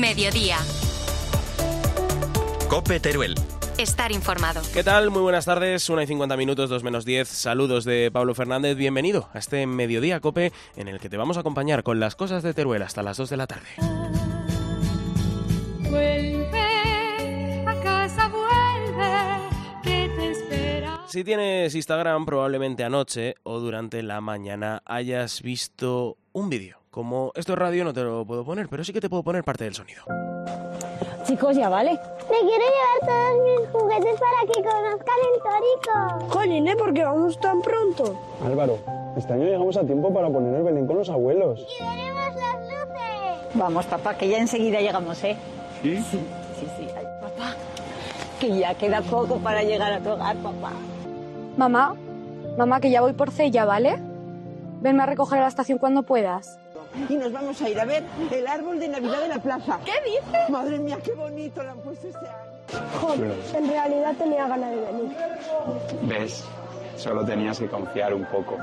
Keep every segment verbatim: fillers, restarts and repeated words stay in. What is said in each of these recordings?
Mediodía. COPE Teruel. Estar informado. ¿Qué tal? Muy buenas tardes, una y cincuenta minutos, dos menos diez. Saludos de Pablo Fernández. Bienvenido a este Mediodía COPE en el que te vamos a acompañar con las cosas de Teruel hasta las dos de la tarde. Vuelve a casa, vuelve, que te espera. Si tienes Instagram, probablemente anoche o durante la mañana hayas visto un vídeo. Como esto es radio no te lo puedo poner, pero sí que te puedo poner parte del sonido. Chicos, ya vale. Me quiero llevar todos mis juguetes para que conozcan el Tórico. Jolín, ¿eh? ¿Por qué vamos tan pronto? Álvaro, este año llegamos a tiempo para poner el Belén con los abuelos. ¡Y veremos las luces! Vamos, papá, que ya enseguida llegamos, ¿eh? ¿Sí? Sí, sí, sí. Ay, papá, que ya queda poco para llegar a tu hogar, papá. Mamá, mamá, que ya voy por Cella, ¿vale? Venme a recoger a la estación cuando puedas. Y nos vamos a ir a ver el árbol de Navidad de la plaza. ¿Qué dices? Madre mía, qué bonito lo han puesto este año. Joder, en realidad tenía ganas de venir. ¿Ves? Solo tenías que confiar un poco.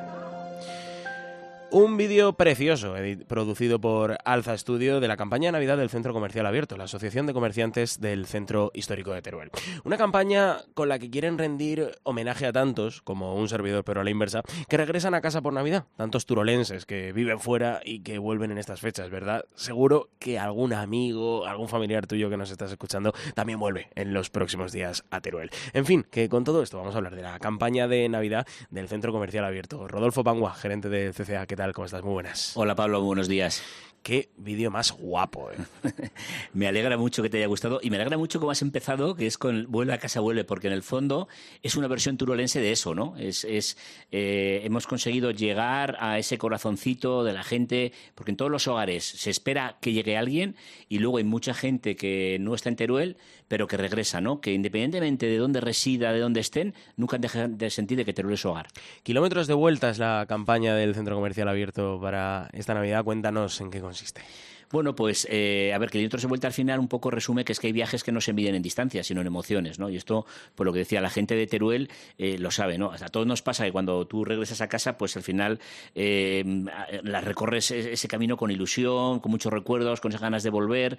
Un vídeo precioso, edit- producido por Alza Studio, de la campaña de Navidad del Centro Comercial Abierto, la Asociación de Comerciantes del Centro Histórico de Teruel. Una campaña con la que quieren rendir homenaje a tantos, como un servidor pero a la inversa, que regresan a casa por Navidad. Tantos turolenses que viven fuera y que vuelven en estas fechas, ¿verdad? Seguro que algún amigo, algún familiar tuyo que nos estás escuchando también vuelve en los próximos días a Teruel. En fin, que con todo esto vamos a hablar de la campaña de Navidad del Centro Comercial Abierto. Rodolfo Pangua, gerente del C C A, ¿qué tal? ¿Cómo estás? Muy buenas. Hola Pablo, buenos días. Qué vídeo más guapo, ¿eh? Me alegra mucho que te haya gustado y me alegra mucho cómo has empezado, que es con Vuelve a casa, vuelve, porque en el fondo es una versión turolense de eso, ¿no? Es, es eh, hemos conseguido llegar a ese corazoncito de la gente, porque en todos los hogares se espera que llegue alguien y luego hay mucha gente que no está en Teruel, pero que regresa, ¿no? Que independientemente de dónde resida, de dónde estén, nunca dejan de sentir de que Teruel es su hogar. Kilómetros de vuelta es la campaña del Centro Comercial Abierto para esta Navidad. Cuéntanos en qué consiste. Bueno, pues, eh, a ver, kilómetros de vuelta al final un poco resume que es que hay viajes que no se miden en distancia, sino en emociones, ¿no? Y esto, por lo que decía, la gente de Teruel eh, lo sabe, ¿no? A todos nos pasa que cuando tú regresas a casa, pues al final eh, la recorres ese camino con ilusión, con muchos recuerdos, con esas ganas de volver,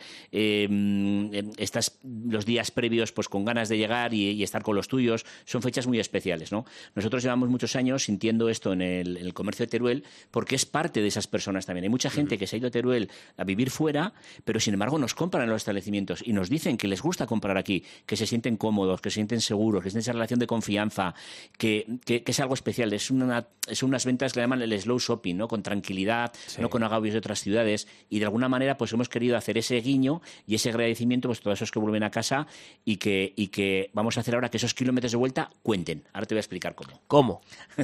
eh, estás los días previos pues con ganas de llegar y, y estar con los tuyos. Son fechas muy especiales, ¿no? Nosotros llevamos muchos años sintiendo esto en el, en el comercio de Teruel porque es parte de esas personas también. Hay mucha gente que se ha ido a Teruel a vivir fuera, pero sin embargo nos compran en los establecimientos y nos dicen que les gusta comprar aquí, que se sienten cómodos, que se sienten seguros, que tienen esa relación de confianza, que, que, que es algo especial. Es una, son unas ventas que le llaman el slow shopping, ¿no? Con tranquilidad, sí. No con agobios de otras ciudades, y de alguna manera pues hemos querido hacer ese guiño y ese agradecimiento pues todos esos que vuelven a casa y que, y que vamos a hacer ahora que esos kilómetros de vuelta cuenten. Ahora te voy a explicar cómo. ¿Cómo?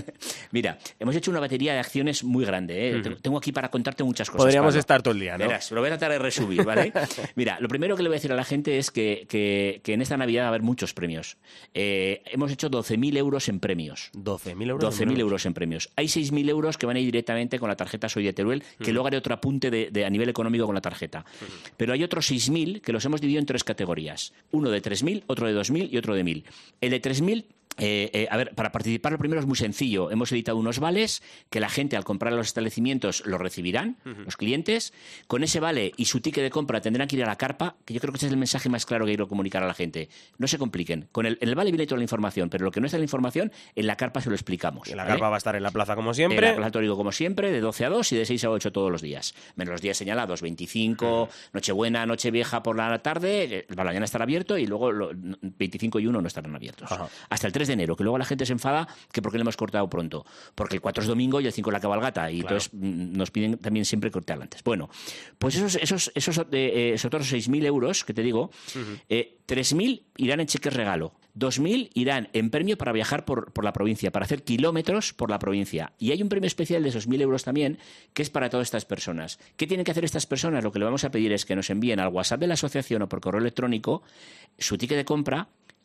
Mira, hemos hecho una batería de acciones muy grande, ¿eh? Uh-huh. Tengo aquí para contarte muchas cosas. Podríamos Pablo. estar todo el día, ¿no? Verás, lo voy a tratar de resumir, ¿vale? Mira, lo primero que le voy a decir a la gente es que, que, que en esta Navidad va a haber muchos premios. Eh, hemos hecho doce mil euros en premios. ¿doce mil euros? doce mil euros en premios. Hay seis mil euros que van a ir directamente con la tarjeta Soy de Teruel, que uh-huh. luego haré otro apunte de, de, a nivel económico con la tarjeta. Uh-huh. Pero hay otros seis mil que los hemos dividido en tres categorías. Uno de tres mil, otro de dos mil y otro de mil. El de tres mil... Eh, eh, a ver, para participar lo primero es muy sencillo. Hemos editado unos vales que la gente al comprar en los establecimientos los recibirán, uh-huh. los clientes. Con ese vale y su ticket de compra tendrán que ir a la carpa, que yo creo que ese es el mensaje más claro que quiero comunicar a la gente. No se compliquen. Con el, en el vale viene toda la información, pero lo que no está en la información, en la carpa se lo explicamos. Y la ¿vale? carpa va a estar en la plaza como siempre. En la plaza Tórico como siempre, de doce a dos y de seis a ocho todos los días. Menos los días señalados, veinticinco, uh-huh. Nochebuena, Nochevieja por la tarde, la mañana estará abierto y luego lo, veinticinco y uno no estarán abiertos. Uh-huh. Hasta el tres de enero, que luego la gente se enfada que por qué le hemos cortado pronto. Porque el cuatro es domingo y el cinco es la cabalgata. Y claro. Entonces nos piden también siempre cortar antes. Bueno, pues esos, esos, esos, eh, esos otros seis mil euros que te digo, uh-huh. eh, tres mil irán en cheques regalo. dos mil irán en premio para viajar por, por la provincia, para hacer kilómetros por la provincia. Y hay un premio especial de esos mil euros también, que es para todas estas personas. ¿Qué tienen que hacer estas personas? Lo que le vamos a pedir es que nos envíen al WhatsApp de la asociación o por correo electrónico su ticket de compra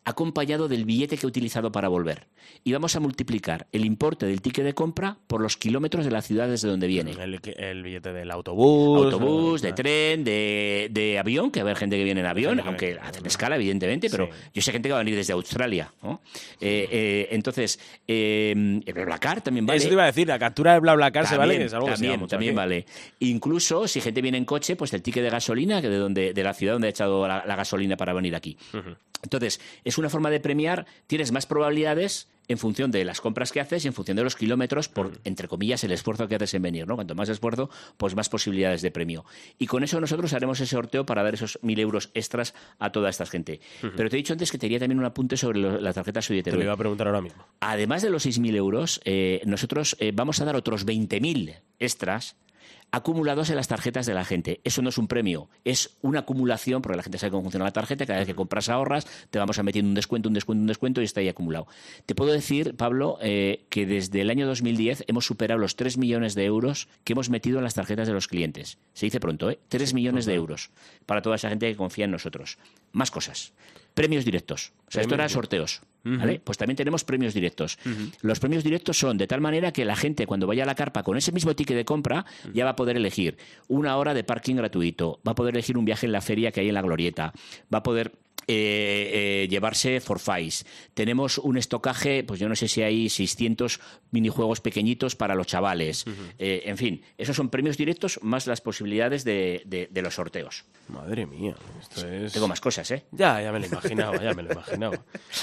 acompañado del billete que he utilizado para volver. Y vamos a multiplicar el importe del ticket de compra por los kilómetros de la ciudad desde donde viene. El, el billete del autobús. Autobús, o... de tren, de, de avión, que va a haber gente que viene en avión, aunque hacen escala, evidentemente, pero sí. Yo sé gente que va a venir desde Australia, ¿no? Eh, eh, entonces, eh, el BlaBlaCar también vale. Eso te iba a decir, la captura de BlaBlaCar se vale, que es algo también, que se también vale. Incluso, si gente viene en coche, pues el ticket de gasolina, que de, donde, de la ciudad donde ha echado la, la gasolina para venir aquí. Uh-huh. Entonces, es una forma de premiar, tienes más probabilidades en función de las compras que haces y en función de los kilómetros, por, entre comillas, el esfuerzo que haces en venir, ¿no? Cuanto más esfuerzo, pues más posibilidades de premio. Y con eso nosotros haremos ese sorteo para dar esos mil euros extras a toda esta gente. Uh-huh. Pero te he dicho antes que te diría también un apunte sobre lo, la tarjeta Soy de Teruel. Te lo iba a preguntar ahora mismo. Además de los seis mil euros, eh, nosotros eh, vamos a dar otros veinte mil extras acumulados en las tarjetas de la gente. Eso no es un premio, es una acumulación, porque la gente sabe cómo funciona la tarjeta, cada vez que compras ahorras, te vamos a metiendo un descuento, un descuento, un descuento y está ahí acumulado. Te puedo decir, Pablo, eh, que desde el año dos mil diez hemos superado los tres millones de euros que hemos metido en las tarjetas de los clientes. Se dice pronto, ¿eh? tres millones de euros para toda esa gente que confía en nosotros. Más cosas. Premios directos. O sea, esto eran sorteos. ¿Vale? Uh-huh. Pues también tenemos premios directos. Uh-huh. Los premios directos son de tal manera que la gente, cuando vaya a la carpa con ese mismo ticket de compra, uh-huh. ya va a poder elegir una hora de parking gratuito, va a poder elegir un viaje en la feria que hay en la Glorieta, va a poder Eh, eh, llevarse forfais. Tenemos un estocaje, pues yo no sé si hay seiscientos minijuegos pequeñitos para los chavales. Uh-huh. Eh, en fin, esos son premios directos más las posibilidades de, de, de los sorteos. Madre mía, esto es... Tengo más cosas, ¿eh? Ya, ya me lo imaginaba, ya me lo imaginaba.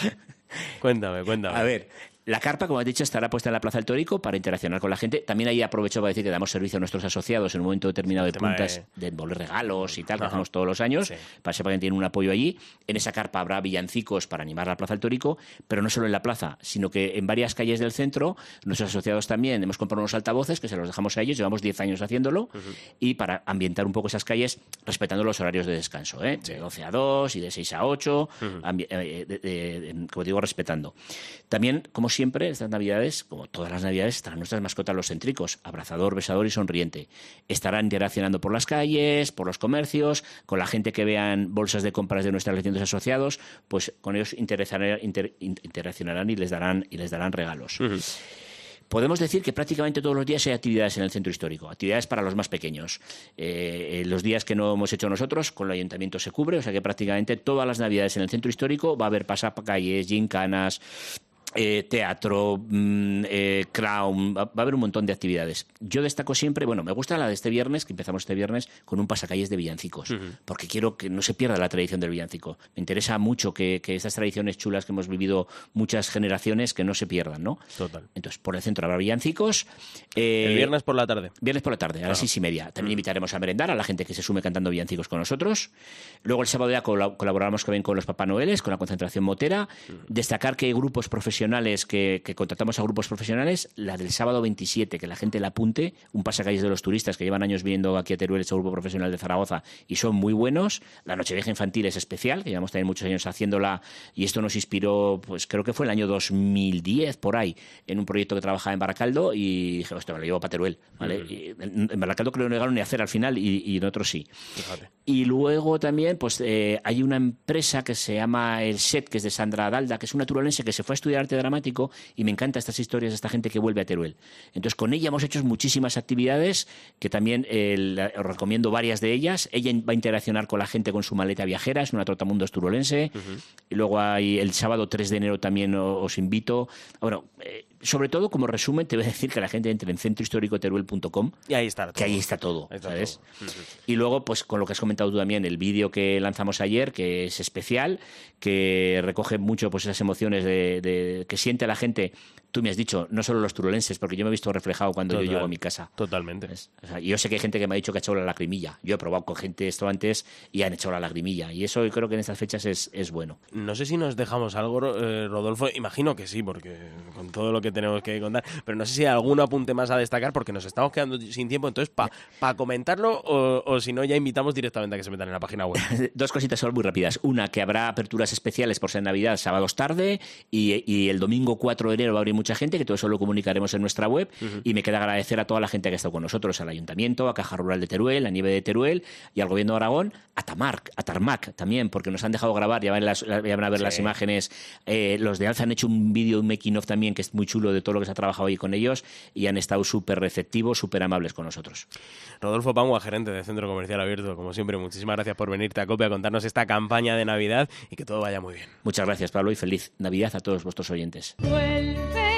Cuéntame, cuéntame. A ver, la carpa, como has dicho, estará puesta en la Plaza del Tórico para interaccionar con la gente. También ahí aprovecho para decir que damos servicio a nuestros asociados en un momento determinado de puntas, de... de envolver regalos y tal, que Ajá. hacemos todos los años, sí. para que sepan que tienen un apoyo allí. En esa carpa habrá villancicos para animar la Plaza del Tórico, pero no solo en la plaza, sino que en varias calles del centro, nuestros asociados también hemos comprado unos altavoces que se los dejamos a ellos, llevamos diez años haciéndolo, uh-huh. y para ambientar un poco esas calles respetando los horarios de descanso, ¿eh? Sí. De doce a dos y de seis a ocho, uh-huh. ambi- eh, de, de, de, como digo, respetando. También, como siempre, estas navidades, como todas las navidades, estarán nuestras mascotas los céntricos, abrazador, besador y sonriente. Estarán interaccionando por las calles, por los comercios, con la gente que vean bolsas de compras de nuestros recientes asociados, pues con ellos interaccionarán, inter, interaccionarán y les darán y les darán regalos. Uh-huh. Podemos decir que prácticamente todos los días hay actividades en el centro histórico, actividades para los más pequeños. Eh, los días que no hemos hecho nosotros, con el ayuntamiento se cubre, o sea que prácticamente todas las navidades en el centro histórico va a haber pasacalles, gincanas, Eh, teatro, mmm, eh, clown, va, va a haber un montón de actividades. Yo destaco siempre, bueno, me gusta la de este viernes, que empezamos este viernes con un pasacalles de villancicos, uh-huh. porque quiero que no se pierda la tradición del villancico. Me interesa mucho que, que estas tradiciones chulas que hemos vivido muchas generaciones, que no se pierdan, ¿no? Total. Entonces, por el centro habrá villancicos. Eh, el viernes por la tarde. Viernes por la tarde, a las seis y media. También uh-huh. invitaremos a merendar a la gente que se sume cantando villancicos con nosotros. Luego el sábado ya col- colaboramos también con los Papá Noeles, con la concentración motera. Uh-huh. Destacar que hay grupos profesionales que que contratamos a grupos profesionales, la del sábado veintisiete, que la gente la apunte, un pasacalles de los turistas que llevan años viendo aquí a Teruel, ese grupo profesional de Zaragoza, y son muy buenos. La Nochevieja Infantil es especial, que llevamos también muchos años haciéndola, y esto nos inspiró, pues creo que fue el año dos mil diez, por ahí, en un proyecto que trabajaba en Baracaldo, y dije, hostia, me lo llevo para Teruel, ¿vale? Mm. Y en, en Baracaldo creo que no llegaron ni a hacer al final, y, y en otros sí. Fíjate. Y luego también, pues eh, hay una empresa que se llama El Set, que es de Sandra Dalda, que es una turolense que se fue a estudiar arte dramático, y me encantan estas historias de esta gente que vuelve a Teruel. Entonces, con ella hemos hecho muchísimas actividades, que también eh, la, os recomiendo varias de ellas. Ella va a interaccionar con la gente con su maleta viajera, es una trotamundos turolense. Uh-huh. Y luego hay el sábado tres de enero también os invito. Bueno, eh, sobre todo, como resumen, te voy a decir que la gente entre en centro histórico teruel punto com, y ahí está todo. Que ahí está todo, ahí está ¿sabes? Todo. Uh-huh. Y luego, pues con lo que has comentado tú también, el vídeo que lanzamos ayer, que es especial, que recoge mucho pues esas emociones de, de que siente la gente. Tú me has dicho, no solo los turolenses, porque yo me he visto reflejado cuando Total, yo llego a mi casa. Totalmente. O sea, yo sé que hay gente que me ha dicho que ha echado la lagrimilla. Yo he probado con gente esto antes y han echado la lagrimilla. Y eso yo creo que en estas fechas es, es bueno. No sé si nos dejamos algo, eh, Rodolfo. Imagino que sí, porque con todo lo que tenemos que contar. Pero no sé si hay algún apunte más a destacar, porque nos estamos quedando sin tiempo. Entonces, para pa comentarlo, o, o si no, ya invitamos directamente a que se metan en la página web. Dos cositas solo muy rápidas. Una, que habrá aperturas especiales por ser Navidad, sábados tarde. Y, y el domingo cuatro de enero va a abrir mucha gente, que todo eso lo comunicaremos en nuestra web. Uh-huh. Y me queda agradecer a toda la gente que ha estado con nosotros, al Ayuntamiento, a Caja Rural de Teruel, a Nieve de Teruel y al Gobierno de Aragón, a Tamarc, a Tarmac también, porque nos han dejado grabar, ya van, las, ya van a ver sí. las imágenes. Eh, los de Alza han hecho un vídeo, un making of también, que es muy chulo de todo lo que se ha trabajado ahí con ellos y han estado súper receptivos, súper amables con nosotros. Rodolfo Pangua, gerente del Centro Comercial Abierto, como siempre, muchísimas gracias por venirte a COPE a contarnos esta campaña de Navidad y que todo vaya muy bien. Muchas gracias, Pablo, y feliz Navidad a todos vuestros oyentes. Vuelve